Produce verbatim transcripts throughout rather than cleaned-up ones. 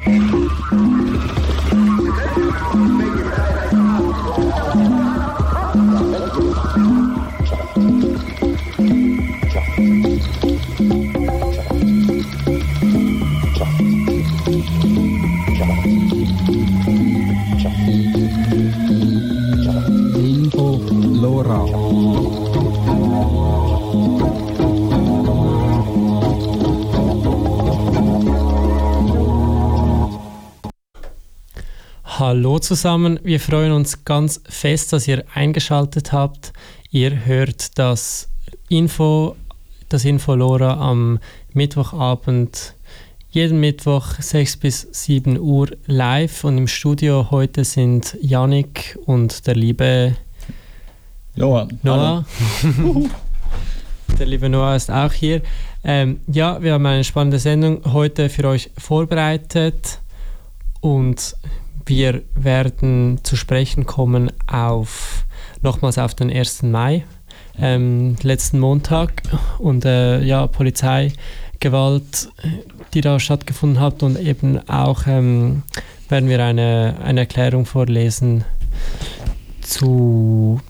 Info Lora. Hallo zusammen, wir freuen uns ganz fest, dass ihr eingeschaltet habt. Ihr hört das Info, das Info Lora am Mittwochabend, jeden Mittwoch sechs bis sieben Uhr live, und im Studio heute sind Yannick und der liebe Noah. Noah. Der liebe Noah ist auch hier. Ähm, ja, wir haben eine spannende Sendung heute für euch vorbereitet und wir werden zu sprechen kommen auf nochmals auf den ersten Mai, ähm, letzten Montag, und äh, ja, Polizeigewalt, die da stattgefunden hat, und eben auch ähm, werden wir eine, eine Erklärung vorlesen zu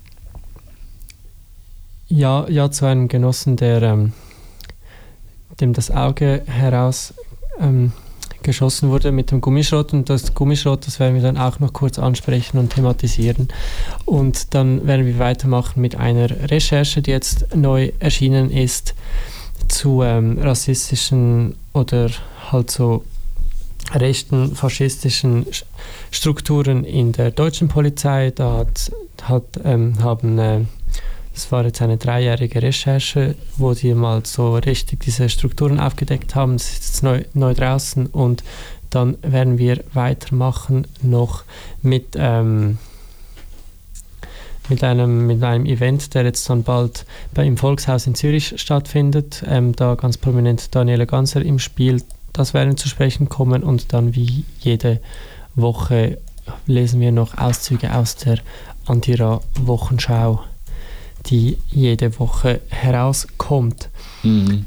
ja, ja zu einem Genossen, der ähm, dem das Auge heraus ähm, geschossen wurde mit dem Gummischrot, und das Gummischrot, das werden wir dann auch noch kurz ansprechen und thematisieren. Und dann werden wir weitermachen mit einer Recherche, die jetzt neu erschienen ist, zu ähm, rassistischen oder halt so rechten, faschistischen Strukturen in der deutschen Polizei. Da hat, hat, ähm, haben äh, das war jetzt eine dreijährige Recherche, wo die mal so richtig diese Strukturen aufgedeckt haben. Das ist jetzt neu, neu draußen, und dann werden wir weitermachen noch mit, ähm, mit, einem, mit einem Event, der jetzt dann bald bei, im Volkshaus in Zürich stattfindet. Ähm, da ganz prominent Daniela Ganser im Spiel. Das werden zu sprechen kommen, und dann wie jede Woche lesen wir noch Auszüge aus der Antira-Wochenschau, die jede Woche herauskommt. Mhm.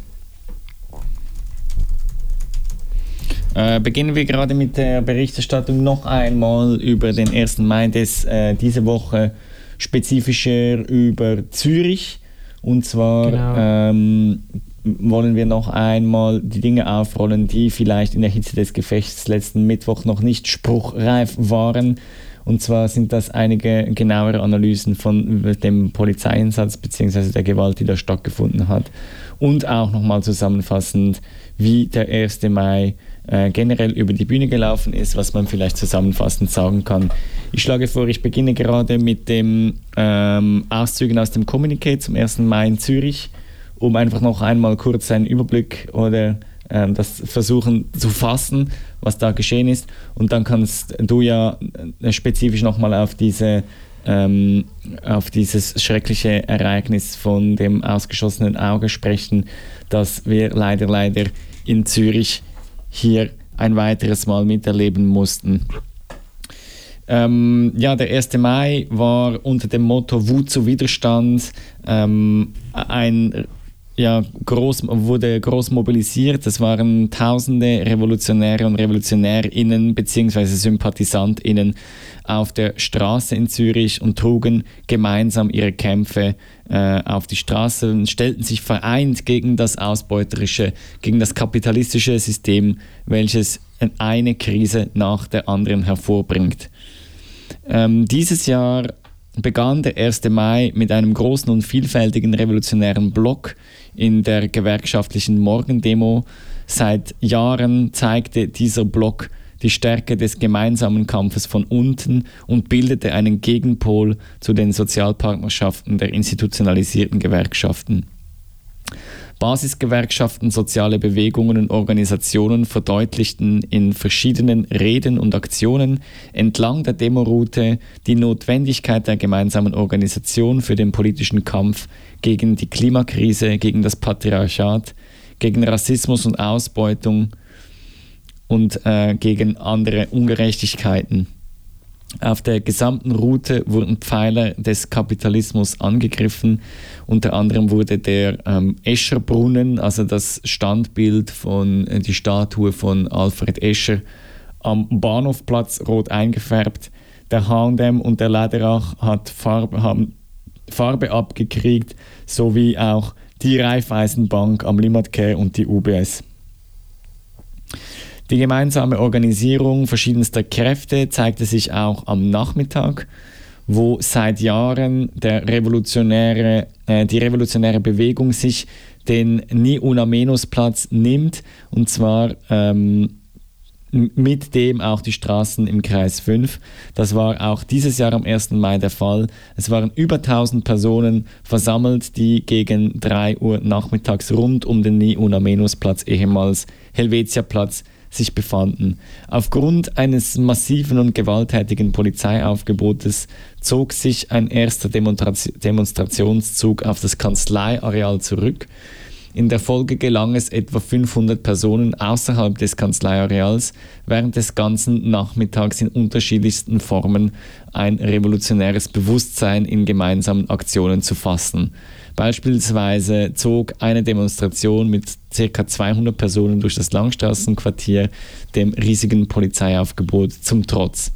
Äh, beginnen wir gerade mit der Berichterstattung noch einmal über den ersten Mai, des, äh, diese Woche spezifischer über Zürich. Und zwar Genau. ähm, wollen wir noch einmal die Dinge aufrollen, die vielleicht in der Hitze des Gefechts letzten Mittwoch noch nicht spruchreif waren. Und zwar sind das einige genauere Analysen von dem Polizeieinsatz bzw. der Gewalt, die da stattgefunden hat. Und auch nochmal zusammenfassend, wie der erste Mai äh, generell über die Bühne gelaufen ist, was man vielleicht zusammenfassend sagen kann. Ich schlage vor, ich beginne gerade mit den ähm, Auszügen aus dem Kommuniqué zum ersten Mai in Zürich, um einfach noch einmal kurz einen Überblick oder ähm, das versuchen zu fassen, was da geschehen ist. Und dann kannst du ja spezifisch nochmal auf diese ähm, auf dieses schreckliche Ereignis von dem ausgeschossenen Auge sprechen, das wir leider, leider in Zürich hier ein weiteres Mal miterleben mussten. Ähm, ja, der erste Mai war unter dem Motto Wut zu Widerstand ähm, ein Ja, groß, wurde groß mobilisiert. Das waren tausende Revolutionäre und RevolutionärInnen bzw. SympathisantInnen auf der Straße in Zürich und trugen gemeinsam ihre Kämpfe äh, auf die Straße und stellten sich vereint gegen das ausbeuterische, gegen das kapitalistische System, welches eine Krise nach der anderen hervorbringt. Ähm, dieses Jahr begann der erste Mai mit einem großen und vielfältigen revolutionären Block in der gewerkschaftlichen Morgendemo. Seit Jahren zeigte dieser Block die Stärke des gemeinsamen Kampfes von unten und bildete einen Gegenpol zu den Sozialpartnerschaften der institutionalisierten Gewerkschaften. Basisgewerkschaften, soziale Bewegungen und Organisationen verdeutlichten in verschiedenen Reden und Aktionen entlang der Demoroute die Notwendigkeit der gemeinsamen Organisation für den politischen Kampf gegen die Klimakrise, gegen das Patriarchat, gegen Rassismus und Ausbeutung und äh, gegen andere Ungerechtigkeiten. Auf der gesamten Route wurden Pfeiler des Kapitalismus angegriffen. Unter anderem wurde der ähm, Escherbrunnen, also das Standbild von äh, die Statue von Alfred Escher, am Bahnhofplatz rot eingefärbt. Der H und M und der Läderach hat Farbe, haben Farbe abgekriegt, sowie auch die Raiffeisenbank am Limmatquai und die U B S. Die gemeinsame Organisierung verschiedenster Kräfte zeigte sich auch am Nachmittag, wo seit Jahren der revolutionäre, äh, die revolutionäre Bewegung sich den Ni Una Menos Platz nimmt, und zwar ähm, mit dem auch die Straßen im Kreis fünf. Das war auch dieses Jahr am ersten Mai der Fall. Es waren über tausend Personen versammelt, die gegen drei Uhr nachmittags rund um den Ni Una Menos Platz, ehemals Helvetia Platz, sich befanden. Aufgrund eines massiven und gewalttätigen Polizeiaufgebotes zog sich ein erster Demonstra- Demonstrationszug auf das Kanzleiareal zurück. In der Folge gelang es etwa fünfhundert Personen außerhalb des Kanzleiareals während des ganzen Nachmittags in unterschiedlichsten Formen ein revolutionäres Bewusstsein in gemeinsamen Aktionen zu fassen. Beispielsweise zog eine Demonstration mit ca. zweihundert Personen durch das Langstraßenquartier dem riesigen Polizeiaufgebot zum Trotz.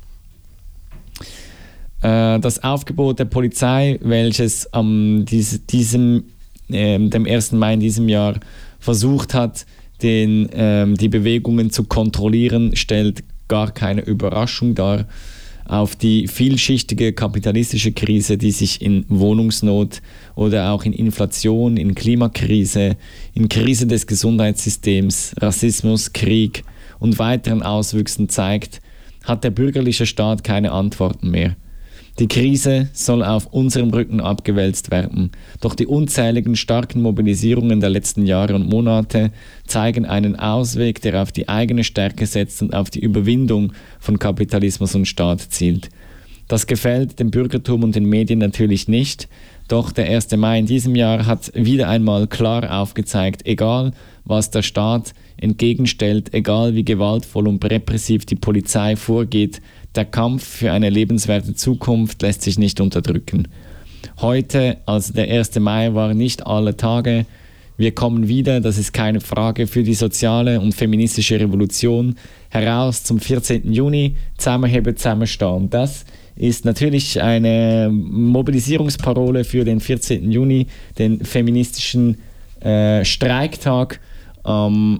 Äh, das Aufgebot der Polizei, welches am dies, diesem Ähm, dem ersten Mai in diesem Jahr versucht hat, den, ähm, die Bewegungen zu kontrollieren, stellt gar keine Überraschung dar. Auf die vielschichtige kapitalistische Krise, die sich in Wohnungsnot oder auch in Inflation, in Klimakrise, in Krise des Gesundheitssystems, Rassismus, Krieg und weiteren Auswüchsen zeigt, hat der bürgerliche Staat keine Antworten mehr. Die Krise soll auf unserem Rücken abgewälzt werden, doch die unzähligen starken Mobilisierungen der letzten Jahre und Monate zeigen einen Ausweg, der auf die eigene Stärke setzt und auf die Überwindung von Kapitalismus und Staat zielt. Das gefällt dem Bürgertum und den Medien natürlich nicht, doch der erste Mai in diesem Jahr hat wieder einmal klar aufgezeigt, egal was der Staat entgegenstellt, egal wie gewaltvoll und repressiv die Polizei vorgeht, der Kampf für eine lebenswerte Zukunft lässt sich nicht unterdrücken. Heute, also der erste Mai, war nicht alle Tage. Wir kommen wieder, das ist keine Frage, für die soziale und feministische Revolution heraus zum vierzehnten Juni, zusammenheben, zusammenstehen. Das ist natürlich eine Mobilisierungsparole für den vierzehnten Juni, den feministischen äh, Streiktag, ähm,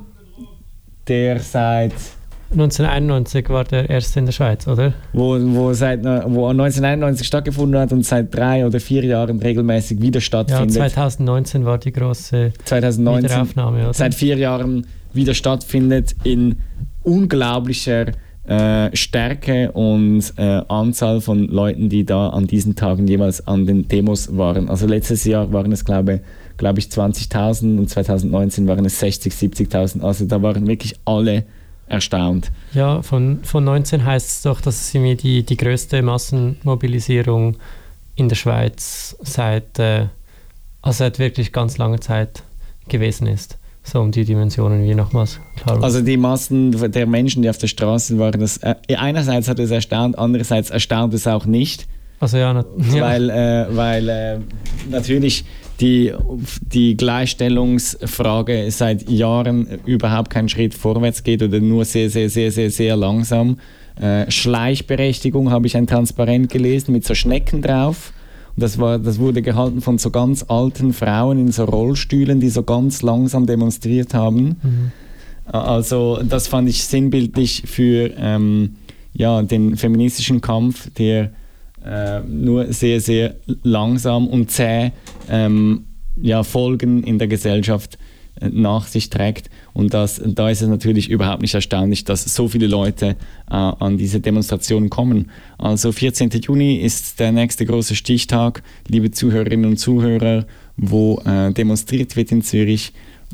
der seit neunzehnhunderteinundneunzig war der erste in der Schweiz, oder? Wo, wo, seit, wo neunzehnhunderteinundneunzig stattgefunden hat und seit drei oder vier Jahren regelmäßig wieder stattfindet. Ja, zweitausendneunzehn war die große zweitausendneunzehn, Wiederaufnahme, oder? Seit vier Jahren wieder stattfindet in unglaublicher äh, Stärke und äh, Anzahl von Leuten, die da an diesen Tagen jeweils an den Demos waren. Also letztes Jahr waren es, glaube glaub ich, zwanzigtausend und zweitausendneunzehn waren es sechzig, siebzigtausend. Also da waren wirklich alle erstaunt. Ja, von, von neunzehn heißt es doch, dass es irgendwie die, die größte Massenmobilisierung in der Schweiz seit, äh, also seit wirklich ganz langer Zeit gewesen ist. So um die Dimensionen wie nochmals klar. Also die Massen der Menschen, die auf der Straße waren, das, äh, einerseits hat es erstaunt, andererseits erstaunt es auch nicht. Also ja, na, ja. Weil, äh, weil äh, natürlich die, die Gleichstellungsfrage seit Jahren überhaupt keinen Schritt vorwärts geht oder nur sehr, sehr, sehr, sehr, sehr langsam. Äh, Schleichberechtigung habe ich ein Transparent gelesen mit so Schnecken drauf. Und das, war, das wurde gehalten von so ganz alten Frauen in so Rollstühlen, die so ganz langsam demonstriert haben. Mhm. Also das fand ich sinnbildlich für ähm, ja, den feministischen Kampf, der äh, nur sehr, sehr langsam und zäh ähm, ja, Folgen in der Gesellschaft äh, nach sich trägt. Und das, da ist es natürlich überhaupt nicht erstaunlich, dass so viele Leute äh, an diese Demonstrationen kommen. Also vierzehnten Juni ist der nächste große Stichtag, liebe Zuhörerinnen und Zuhörer, wo äh, demonstriert wird in Zürich.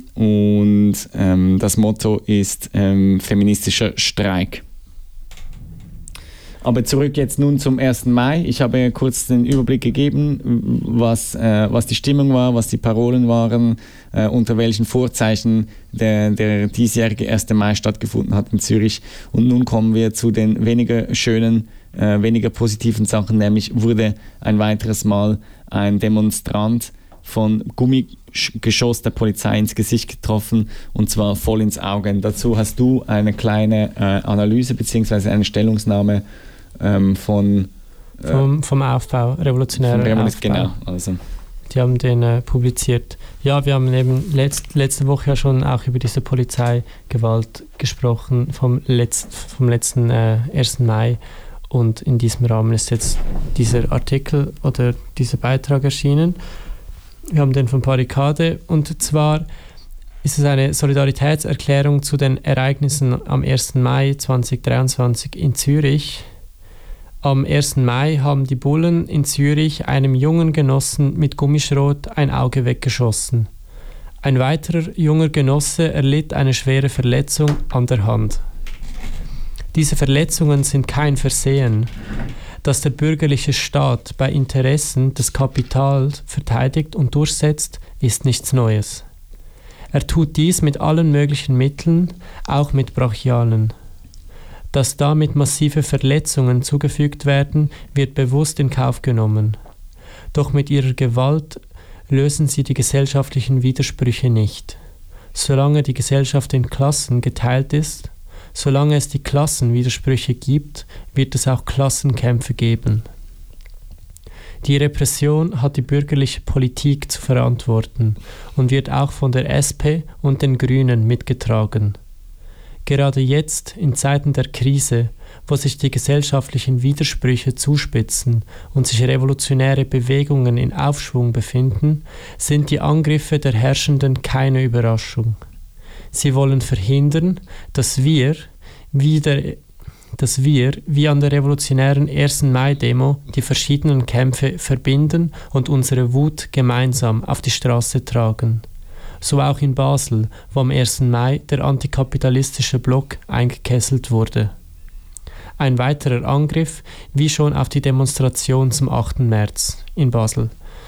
Und ähm, das Motto ist ähm, feministischer Streik. Aber zurück jetzt nun zum ersten Mai. Ich habe kurz den Überblick gegeben, was, äh, was die Stimmung war, was die Parolen waren, äh, unter welchen Vorzeichen der, der diesjährige erste Mai stattgefunden hat in Zürich. Und nun kommen wir zu den weniger schönen äh, weniger positiven Sachen, nämlich wurde ein weiteres Mal ein Demonstrant von Gummigeschoss der Polizei ins Gesicht getroffen, und zwar voll ins Auge. Dazu hast du eine kleine äh, Analyse bzw. eine Stellungnahme ähm, von äh, vom, vom Aufbau, revolutionären Revolution, Aufbau. Genau, also. Die haben den äh, publiziert. Ja, wir haben eben letzt, letzte Woche ja schon auch über diese Polizeigewalt gesprochen vom, letzt, vom letzten äh, ersten Mai, und in diesem Rahmen ist jetzt dieser Artikel oder dieser Beitrag erschienen. Wir haben den von Barrikade, und zwar ist es eine Solidaritätserklärung zu den Ereignissen am ersten Mai zweitausenddreiundzwanzig in Zürich. Am ersten Mai haben die Bullen in Zürich einem jungen Genossen mit Gummischrot ein Auge weggeschossen. Ein weiterer junger Genosse erlitt eine schwere Verletzung an der Hand. Diese Verletzungen sind kein Versehen. Dass der bürgerliche Staat bei Interessen des Kapitals verteidigt und durchsetzt, ist nichts Neues. Er tut dies mit allen möglichen Mitteln, auch mit brachialen. Dass damit massive Verletzungen zugefügt werden, wird bewusst in Kauf genommen. Doch mit ihrer Gewalt lösen sie die gesellschaftlichen Widersprüche nicht. Solange die Gesellschaft in Klassen geteilt ist, solange es die Klassenwidersprüche gibt, wird es auch Klassenkämpfe geben. Die Repression hat die bürgerliche Politik zu verantworten und wird auch von der S P und den Grünen mitgetragen. Gerade jetzt, in Zeiten der Krise, wo sich die gesellschaftlichen Widersprüche zuspitzen und sich revolutionäre Bewegungen in Aufschwung befinden, sind die Angriffe der Herrschenden keine Überraschung. Sie wollen verhindern, dass wir, wie, der, dass wir, wie an der revolutionären ersten Mai-Demo, die verschiedenen Kämpfe verbinden und unsere Wut gemeinsam auf die Straße tragen. So auch in Basel, wo am ersten Mai der antikapitalistische Block eingekesselt wurde. Ein weiterer Angriff, wie schon auf die Demonstration zum achten März in Basel.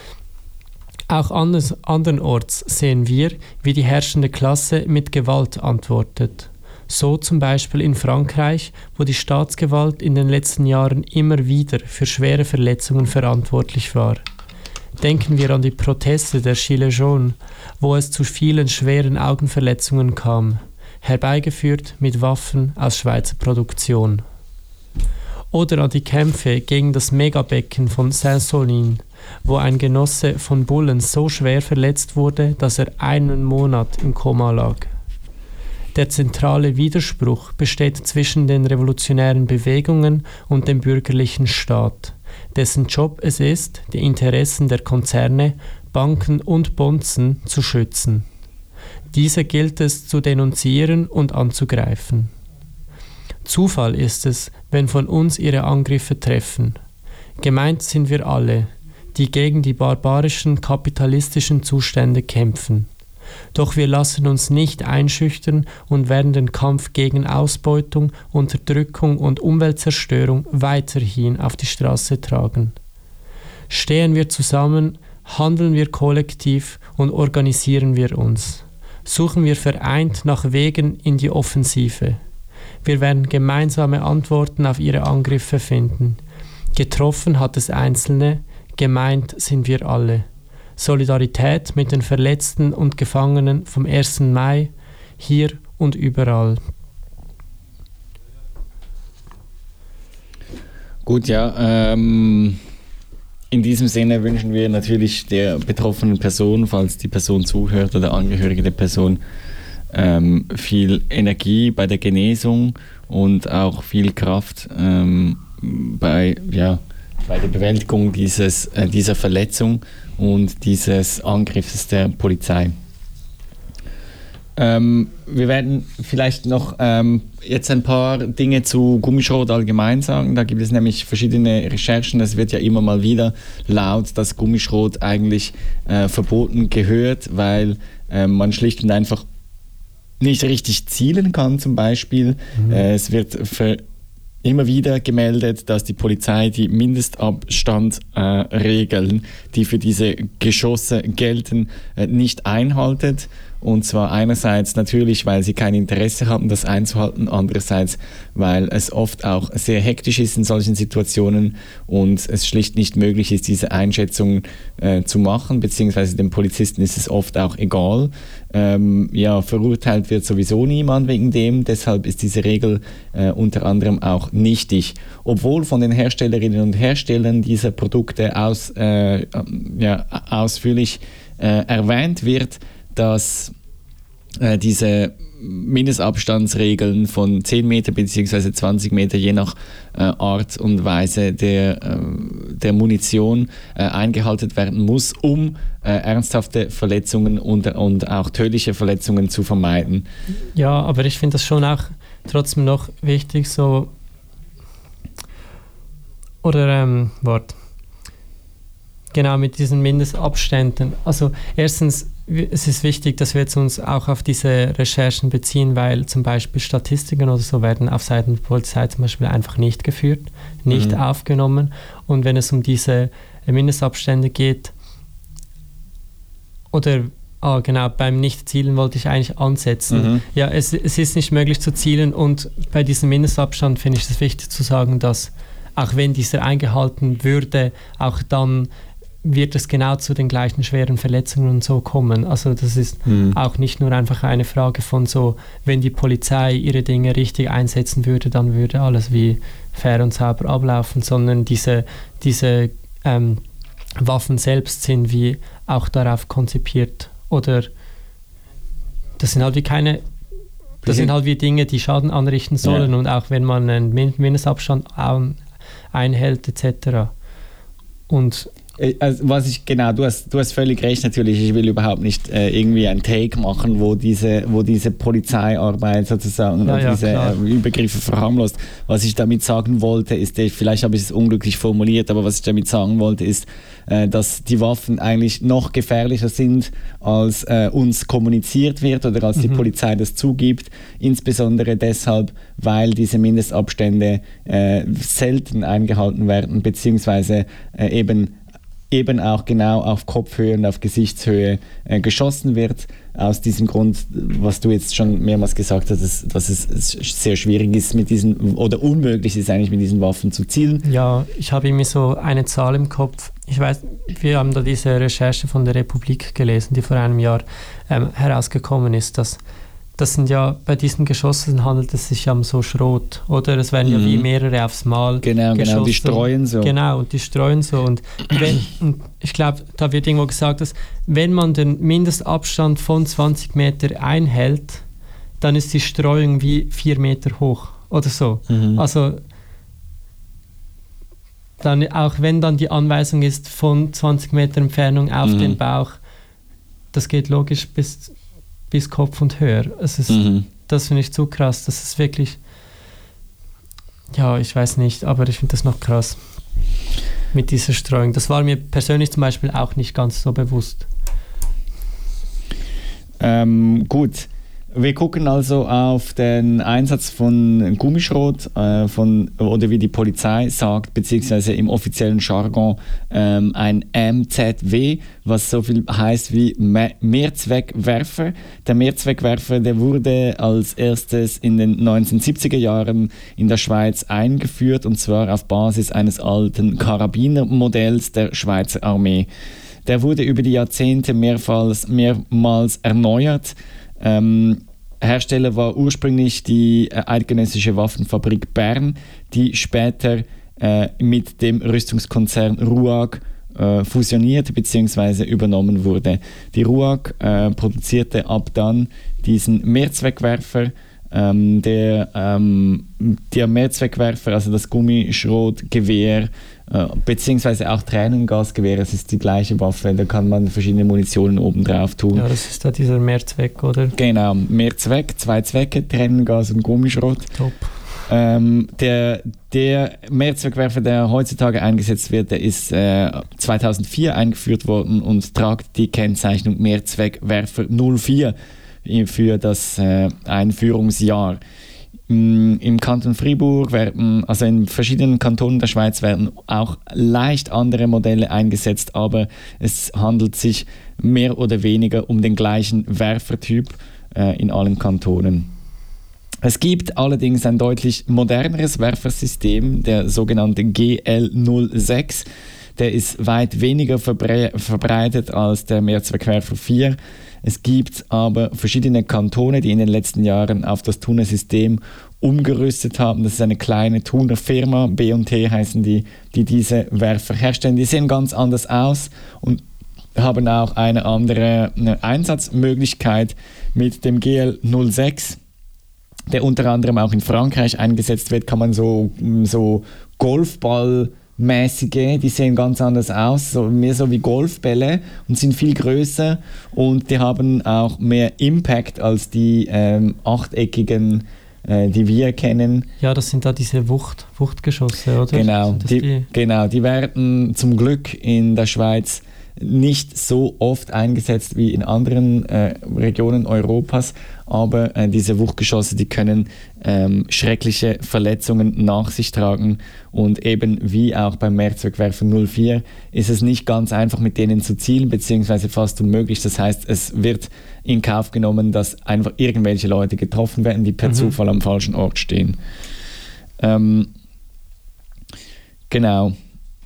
Auch anders, andernorts sehen wir, wie die herrschende Klasse mit Gewalt antwortet. So zum Beispiel in Frankreich, wo die Staatsgewalt in den letzten Jahren immer wieder für schwere Verletzungen verantwortlich war. Denken wir an die Proteste der Gilets jaunes, wo es zu vielen schweren Augenverletzungen kam, herbeigeführt mit Waffen aus Schweizer Produktion. Oder an die Kämpfe gegen das Megabecken von Saint-Soline, wo ein Genosse von Bullen so schwer verletzt wurde, dass er einen Monat im Koma lag. Der zentrale Widerspruch besteht zwischen den revolutionären Bewegungen und dem bürgerlichen Staat, dessen Job es ist, die Interessen der Konzerne, Banken und Bonzen zu schützen. Diese gilt es zu denunzieren und anzugreifen. Zufall ist es, wenn von uns ihre Angriffe treffen. Gemeint sind wir alle, die gegen die barbarischen kapitalistischen Zustände kämpfen. Doch wir lassen uns nicht einschüchtern und werden den Kampf gegen Ausbeutung, Unterdrückung und Umweltzerstörung weiterhin auf die Straße tragen. Stehen wir zusammen, handeln wir kollektiv und organisieren wir uns. Suchen wir vereint nach Wegen in die Offensive. Wir werden gemeinsame Antworten auf ihre Angriffe finden. Getroffen hat es Einzelne, gemeint sind wir alle. Solidarität mit den Verletzten und Gefangenen vom ersten Mai, hier und überall. Gut, ja, ähm, in diesem Sinne wünschen wir natürlich der betroffenen Person, falls die Person zuhört oder Angehörige der Person, ähm, viel Energie bei der Genesung und auch viel Kraft ähm, bei, ja, bei der Bewältigung dieses, äh, dieser Verletzung und dieses Angriffs der Polizei. Ähm, wir werden vielleicht noch ähm, jetzt ein paar Dinge zu Gummischrot allgemein sagen. Da gibt es nämlich verschiedene Recherchen. Es wird ja immer mal wieder laut, dass Gummischrot eigentlich äh, verboten gehört, weil äh, man schlicht und einfach nicht richtig zielen kann zum Beispiel. Mhm. Äh, es wird für immer wieder gemeldet, dass die Polizei die Mindestabstandregeln, äh, die für diese Geschosse gelten, äh, nicht einhaltet. Und zwar einerseits natürlich, weil sie kein Interesse haben, das einzuhalten, andererseits, weil es oft auch sehr hektisch ist in solchen Situationen und es schlicht nicht möglich ist, diese Einschätzung äh, zu machen, beziehungsweise dem Polizisten ist es oft auch egal. Ähm, ja, verurteilt wird sowieso niemand wegen dem, deshalb ist diese Regel äh, unter anderem auch nichtig. Obwohl von den Herstellerinnen und Herstellern dieser Produkte aus, äh, ja, ausführlich äh, erwähnt wird, dass äh, diese Mindestabstandsregeln von zehn Meter bzw. zwanzig Meter je nach äh, Art und Weise der, äh, der Munition äh, eingehalten werden muss, um äh, ernsthafte Verletzungen und, und auch tödliche Verletzungen zu vermeiden. Ja, aber ich finde das schon auch trotzdem noch wichtig, so oder ähm, Wort. Genau, mit diesen Mindestabständen. Also erstens, es ist wichtig, dass wir jetzt uns auch auf diese Recherchen beziehen, weil zum Beispiel Statistiken oder so werden auf Seiten der Polizei zum Beispiel einfach nicht geführt, nicht mhm. aufgenommen. Und wenn es um diese Mindestabstände geht, oder ah, genau, beim Nicht-Zielen wollte ich eigentlich ansetzen. Mhm. Ja, es, es ist nicht möglich zu zielen und bei diesem Mindestabstand finde ich es wichtig zu sagen, dass auch wenn dieser eingehalten würde, auch dann wird es genau zu den gleichen schweren Verletzungen und so kommen. Also das ist mhm. auch nicht nur einfach eine Frage von so, wenn die Polizei ihre Dinge richtig einsetzen würde, dann würde alles wie fair und sauber ablaufen, sondern diese, diese ähm, Waffen selbst sind wie auch darauf konzipiert oder das sind halt wie keine das sind halt wie Dinge, die Schaden anrichten sollen ja. Und auch wenn man einen Mindestabstand einhält et cetera. Und Also was ich, genau, du hast, du hast völlig recht natürlich, ich will überhaupt nicht äh, irgendwie ein Take machen, wo diese, wo diese Polizeiarbeit sozusagen ja, ja, diese äh, Übergriffe verharmlost. Was ich damit sagen wollte, ist, vielleicht habe ich es unglücklich formuliert, aber was ich damit sagen wollte, ist, äh, dass die Waffen eigentlich noch gefährlicher sind, als äh, uns kommuniziert wird oder als mhm. die Polizei das zugibt, insbesondere deshalb, weil diese Mindestabstände äh, selten eingehalten werden, beziehungsweise äh, eben eben auch genau auf Kopfhöhe und auf Gesichtshöhe äh, geschossen wird. Aus diesem Grund, was du jetzt schon mehrmals gesagt hast, dass, dass es sehr schwierig ist mit diesen, oder unmöglich ist eigentlich mit diesen Waffen zu zielen. Ja, ich habe irgendwie so eine Zahl im Kopf. Ich weiß, wir haben da diese Recherche von der Republik gelesen, die vor einem Jahr ähm, herausgekommen ist, dass das sind ja, bei diesen Geschossen handelt es sich ja um so Schrot, oder? Es werden mhm. ja wie mehrere aufs Mal Genau, geschossen. genau, die streuen so. Genau, und die streuen so. Und, wenn, und ich glaube, da wird irgendwo gesagt, dass wenn man den Mindestabstand von zwanzig Meter einhält, dann ist die Streuung wie vier Meter hoch oder so. Mhm. Also dann, auch wenn dann die Anweisung ist von zwanzig Meter Entfernung auf mhm. den Bauch, das geht logisch bis bis Kopf und höher. Es ist, mhm. Das finde ich zu krass. Das ist wirklich, ja, ich weiß nicht, aber ich finde das noch krass mit dieser Streuung. Das war mir persönlich zum Beispiel auch nicht ganz so bewusst. Ähm, gut. Wir gucken also auf den Einsatz von Gummischrot, äh, von, oder wie die Polizei sagt, beziehungsweise im offiziellen Jargon ähm, ein M Z W, was so viel heißt wie Mehrzweckwerfer. Der Mehrzweckwerfer, der wurde als erstes in den neunzehnhundertsiebziger Jahren in der Schweiz eingeführt, und zwar auf Basis eines alten Karabinermodells der Schweizer Armee. Der wurde über die Jahrzehnte mehrmals, mehrmals erneuert. Ähm, Hersteller war ursprünglich die äh, Eidgenössische Waffenfabrik Bern, die später äh, mit dem Rüstungskonzern RUAG äh, fusioniert bzw. übernommen wurde. Die RUAG äh, produzierte ab dann diesen Mehrzweckwerfer. Ähm, der, ähm, der Mehrzweckwerfer, also das Gummischrotgewehr, äh, beziehungsweise auch Tränengasgewehr, es ist die gleiche Waffe, da kann man verschiedene Munitionen oben drauf tun. Ja, das ist da dieser Mehrzweck, oder? Genau, Mehrzweck, zwei Zwecke, Tränengas und Gummischrot. Top. Ähm, der, der Mehrzweckwerfer, der heutzutage eingesetzt wird, der ist äh, zweitausendvier eingeführt worden und tragt die Kennzeichnung Mehrzweckwerfer null vier für das äh, Einführungsjahr. Im Kanton Fribourg werden, also in verschiedenen Kantonen der Schweiz werden auch leicht andere Modelle eingesetzt, aber es handelt sich mehr oder weniger um den gleichen Werfertyp äh, in allen Kantonen. Es gibt allerdings ein deutlich moderneres Werfersystem, der sogenannte G L null sechs. Der ist weit weniger verbre- verbreitet als der Mehrzweckwerfer vier. Es gibt aber verschiedene Kantone, die in den letzten Jahren auf das Thuner-System umgerüstet haben. Das ist eine kleine Thuner Firma, B und T heißen die, die diese Werfer herstellen. Die sehen ganz anders aus und haben auch eine andere eine Einsatzmöglichkeit mit dem G L null sechs, der unter anderem auch in Frankreich eingesetzt wird, kann man so, so Golfball mäßige, die sehen ganz anders aus, so, mehr so wie Golfbälle und sind viel größer und die haben auch mehr Impact als die ähm, achteckigen, äh, die wir kennen. Ja, das sind da diese Wucht, Wuchtgeschosse, oder? Genau die, die? genau, die werden zum Glück in der Schweiz nicht so oft eingesetzt wie in anderen äh, Regionen Europas, aber äh, diese Wuchtgeschosse, die können ähm, schreckliche Verletzungen nach sich tragen und eben wie auch beim Mehrzweckwerfer null vier ist es nicht ganz einfach mit denen zu zielen, beziehungsweise fast unmöglich. Das heißt, es wird in Kauf genommen, dass einfach irgendwelche Leute getroffen werden, die per mhm. Zufall am falschen Ort stehen. Ähm, genau.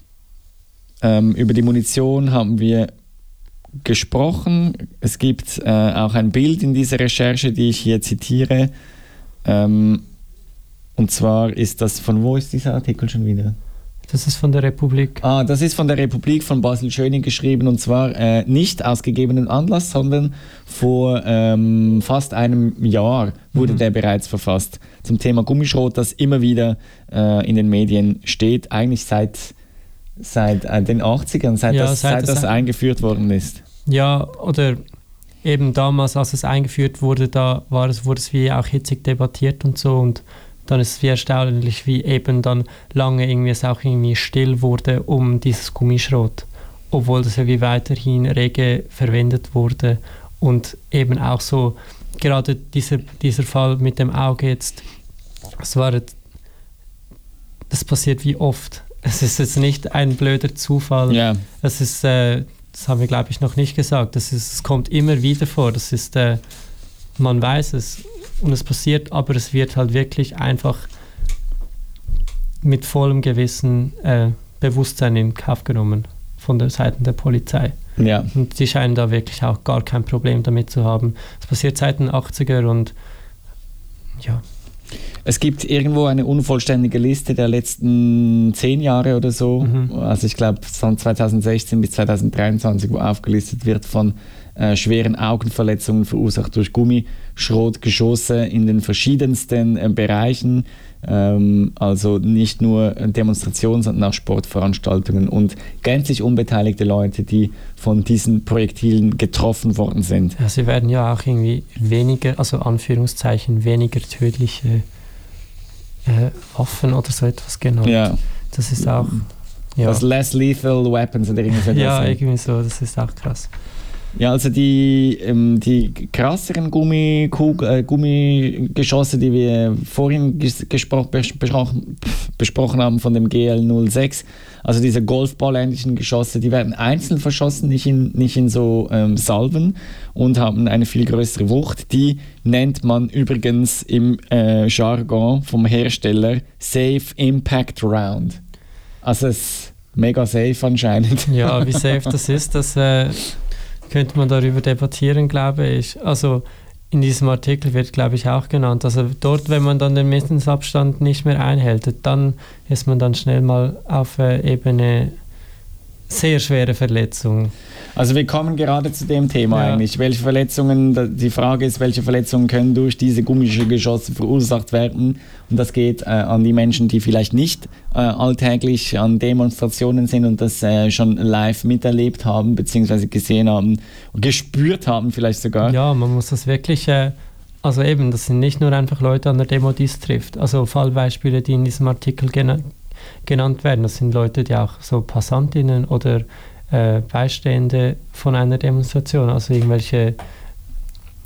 Ähm, über die Munition haben wir gesprochen. Es gibt äh, auch ein Bild in dieser Recherche, die ich hier zitiere. Ähm, und zwar ist das, von wo ist dieser Artikel schon wieder? Das ist von der Republik. Ah, das ist von der Republik von Basel-Schöning geschrieben und zwar äh, nicht aus gegebenem Anlass, sondern vor ähm, fast einem Jahr wurde mhm. der bereits verfasst zum Thema Gummischrot, das immer wieder äh, in den Medien steht, eigentlich seit Seit äh, den achtzigern, seit, ja, das, seit, seit das, das eingeführt worden ist. Ja, oder eben damals, als es eingeführt wurde, da war es, wurde es wie auch hitzig debattiert und so und dann ist es wie erstaunlich, wie eben dann lange irgendwie es auch irgendwie still wurde um dieses Gummischrot, obwohl das ja wie weiterhin rege verwendet wurde und eben auch so, gerade dieser, dieser Fall mit dem Auge jetzt, das war, das passiert wie oft. Es ist jetzt nicht ein blöder Zufall. Ja. Es ist, äh, das haben wir glaube ich noch nicht gesagt. Das ist, es kommt immer wieder vor. Das ist, äh, man weiß es und es passiert, aber es wird halt wirklich einfach mit vollem Gewissen äh, Bewusstsein in Kauf genommen von der Seite der Polizei. Ja. Und die scheinen da wirklich auch gar kein Problem damit zu haben. Es passiert seit den achtziger und ja. Es gibt irgendwo eine unvollständige Liste der letzten zehn Jahre oder so. Mhm. Also ich glaube von zweitausendsechzehn bis zweitausenddreiundzwanzig, wo aufgelistet wird von äh, schweren Augenverletzungen verursacht durch Gummischrotgeschosse in den verschiedensten äh, Bereichen. Ähm, also nicht nur Demonstrationen, sondern auch Sportveranstaltungen und gänzlich unbeteiligte Leute, die von diesen Projektilen getroffen worden sind. Ja, sie werden ja auch irgendwie weniger, also Anführungszeichen, weniger tödliche äh, Waffen oder so etwas genannt. Ja. Das ist auch... Ja. Das less lethal weapons oder irgendwas. Ja, irgendwie so, das ist auch krass. Ja, also die, ähm, die krasseren Gummikug- äh, Gummigeschosse, die wir vorhin ges- gespro- besprochen, besprochen haben von dem G L null sechs, also diese Golfball-ähnlichen Geschosse, die werden einzeln verschossen, nicht in, nicht in so ähm, Salven und haben eine viel größere Wucht. Die nennt man übrigens im äh, Jargon vom Hersteller Safe Impact Round. Also es ist mega safe anscheinend. Ja, wie safe das ist, das äh, könnte man darüber debattieren, glaube ich. Also in diesem Artikel wird, glaube ich, auch genannt. Also dort, wenn man dann den Mindestabstand nicht mehr einhält, dann ist man dann schnell mal auf äh, Ebene sehr schwere Verletzung. Also wir kommen gerade zu dem Thema Ja. eigentlich. Welche Verletzungen, die Frage ist, welche Verletzungen können durch diese Gummigeschosse verursacht werden? Und das geht äh, an die Menschen, die vielleicht nicht äh, alltäglich an Demonstrationen sind und das äh, schon live miterlebt haben, beziehungsweise gesehen haben, gespürt haben vielleicht sogar. Ja, man muss das wirklich, äh, also eben, das sind nicht nur einfach Leute an der Demo, die es trifft. Also Fallbeispiele, die in diesem Artikel gena- genannt werden, das sind Leute, die auch so PassantInnen oder äh, Beistehende von einer Demonstration, also irgendwelche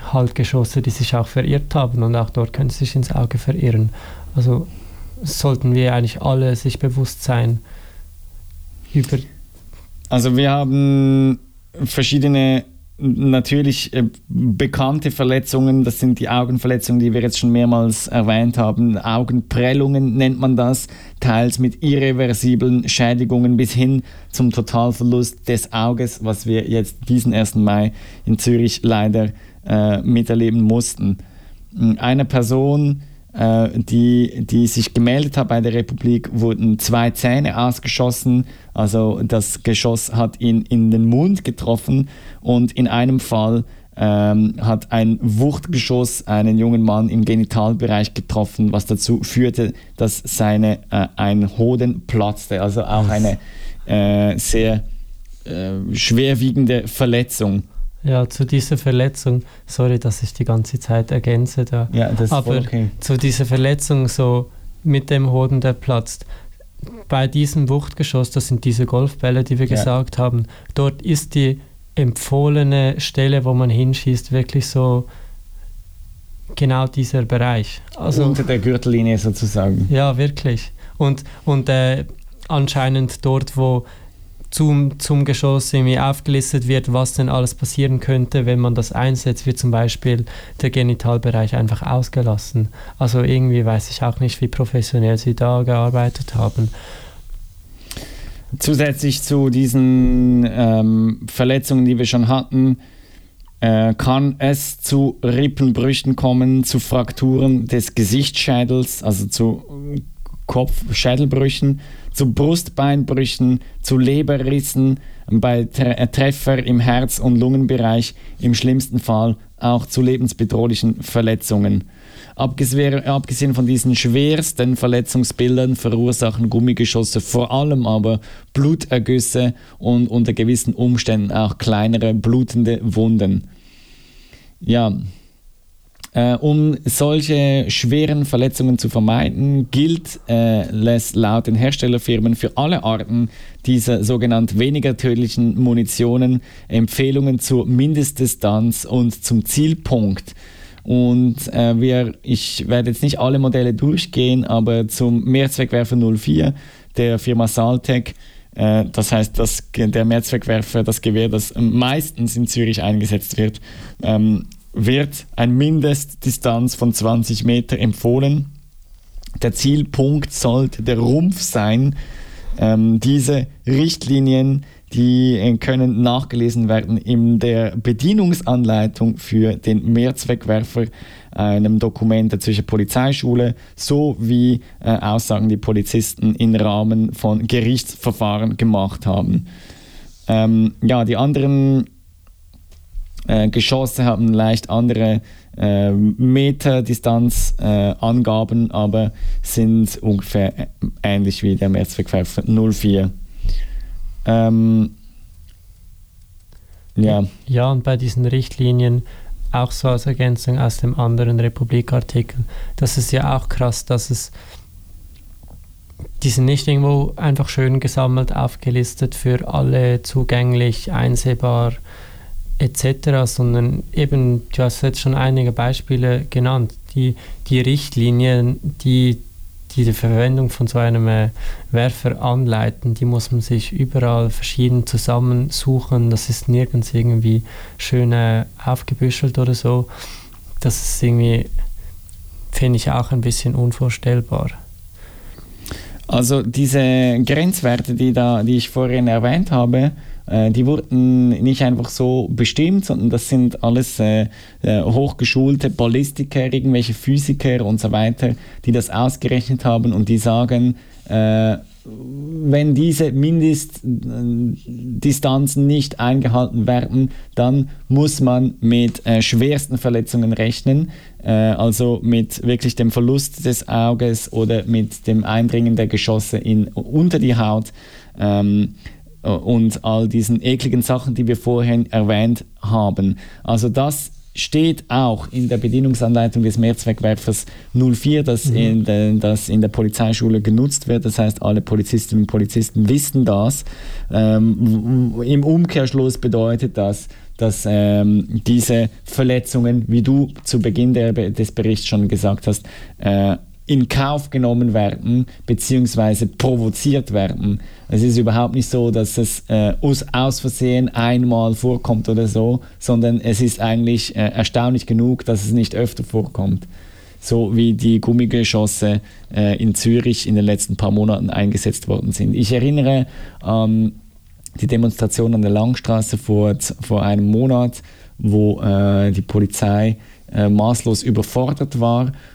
halt Geschosse, die sich auch verirrt haben und auch dort können sie sich ins Auge verirren. Also sollten wir eigentlich alle sich bewusst sein über... Also wir haben verschiedene natürlich äh, bekannte Verletzungen, das sind die Augenverletzungen, die wir jetzt schon mehrmals erwähnt haben. Augenprellungen nennt man das, teils mit irreversiblen Schädigungen bis hin zum Totalverlust des Auges, was wir jetzt diesen ersten Mai in Zürich leider äh, miterleben mussten. Eine Person, äh, die, die sich gemeldet hat bei der Republik, wurden zwei Zähne ausgeschossen. Also das Geschoss hat ihn in den Mund getroffen und in einem Fall ähm, hat ein Wuchtgeschoss einen jungen Mann im Genitalbereich getroffen, was dazu führte, dass seine, äh, ein Hoden platzte. Also auch eine äh, sehr äh, schwerwiegende Verletzung. Ja, zu dieser Verletzung, sorry, dass ich die ganze Zeit ergänze da, ja, das ist aber okay. Zu dieser Verletzung so mit dem Hoden, der platzt, bei diesem Wuchtgeschoss, das sind diese Golfbälle, die wir ja. gesagt haben, dort ist die empfohlene Stelle, wo man hinschießt, wirklich so genau dieser Bereich. Also, unter der Gürtellinie sozusagen. Ja, wirklich. Und, und äh, anscheinend dort, wo zum, zum Geschoss irgendwie aufgelistet wird, was denn alles passieren könnte, wenn man das einsetzt, wird zum Beispiel der Genitalbereich einfach ausgelassen. Also irgendwie weiß ich auch nicht, wie professionell sie da gearbeitet haben. Zusätzlich zu diesen ähm, Verletzungen, die wir schon hatten, äh, kann es zu Rippenbrüchen kommen, zu Frakturen des Gesichtsschädels, also zu Kopf-Schädelbrüchen, zu Brustbeinbrüchen, zu Leberrissen, bei Tre- Treffer im Herz- und Lungenbereich, im schlimmsten Fall auch zu lebensbedrohlichen Verletzungen. Abgesehen von diesen schwersten Verletzungsbildern verursachen Gummigeschosse vor allem aber Blutergüsse und unter gewissen Umständen auch kleinere blutende Wunden. Ja, äh, um solche schweren Verletzungen zu vermeiden, gilt äh, es laut den Herstellerfirmen für alle Arten dieser sogenannten weniger tödlichen Munitionen Empfehlungen zur Mindestdistanz und zum Zielpunkt. Und äh, wir, ich werde jetzt nicht alle Modelle durchgehen, aber zum Mehrzweckwerfer null vier der Firma Saltec, äh, das heißt das, der Mehrzweckwerfer, das Gewehr, das meistens in Zürich eingesetzt wird, ähm, wird eine Mindestdistanz von zwanzig Meter empfohlen. Der Zielpunkt sollte der Rumpf sein. Ähm, diese Richtlinien, die können nachgelesen werden in der Bedienungsanleitung für den Mehrzweckwerfer, einem Dokument der Zürcher Polizeischule, sowie äh, Aussagen, die Polizisten im Rahmen von Gerichtsverfahren gemacht haben. Ähm, ja, die anderen äh, Geschosse haben leicht andere äh, Meterdistanzangaben, äh, aber sind ungefähr ähnlich wie der Mehrzweckwerfer null vier. Ähm, ja. ja, und bei diesen Richtlinien auch so als Ergänzung aus dem anderen Republik-Artikel, das ist ja auch krass, dass es die sind nicht irgendwo einfach schön gesammelt, aufgelistet, für alle zugänglich, einsehbar et cetera, sondern eben, du hast jetzt schon einige Beispiele genannt, die, die Richtlinien, die die die Verwendung von so einem äh, Werfer anleiten, die muss man sich überall verschieden zusammensuchen. Das ist nirgends irgendwie schön äh, aufgebüschelt oder so. Das ist irgendwie, finde ich, auch ein bisschen unvorstellbar. Also diese Grenzwerte, die, da, die ich vorhin erwähnt habe, äh, die wurden nicht einfach so bestimmt, sondern das sind alles äh, äh, hochgeschulte Ballistiker, irgendwelche Physiker und so weiter, die das ausgerechnet haben und die sagen, äh, wenn diese Mindestdistanzen nicht eingehalten werden, dann muss man mit äh, schwersten Verletzungen rechnen, äh, also mit wirklich dem Verlust des Auges oder mit dem Eindringen der Geschosse in, unter die Haut ähm, und all diesen ekligen Sachen, die wir vorhin erwähnt haben. Also das steht auch in der Bedienungsanleitung des Mehrzweckwerfers null vier, das, mhm. in de, das in der Polizeischule genutzt wird. Das heißt, alle Polizistinnen und Polizisten wissen das. Ähm, Im Umkehrschluss bedeutet das, dass ähm, diese Verletzungen, wie du zu Beginn der, des Berichts schon gesagt hast, äh, in Kauf genommen werden bzw. provoziert werden. Es ist überhaupt nicht so, dass es äh, aus, aus Versehen einmal vorkommt oder so, sondern es ist eigentlich äh, erstaunlich genug, dass es nicht öfter vorkommt. So wie die Gummigeschosse äh, in Zürich in den letzten paar Monaten eingesetzt worden sind. Ich erinnere an ähm, die Demonstration an der Langstraße vor, vor einem Monat, wo äh, die Polizei äh, maßlos überfordert war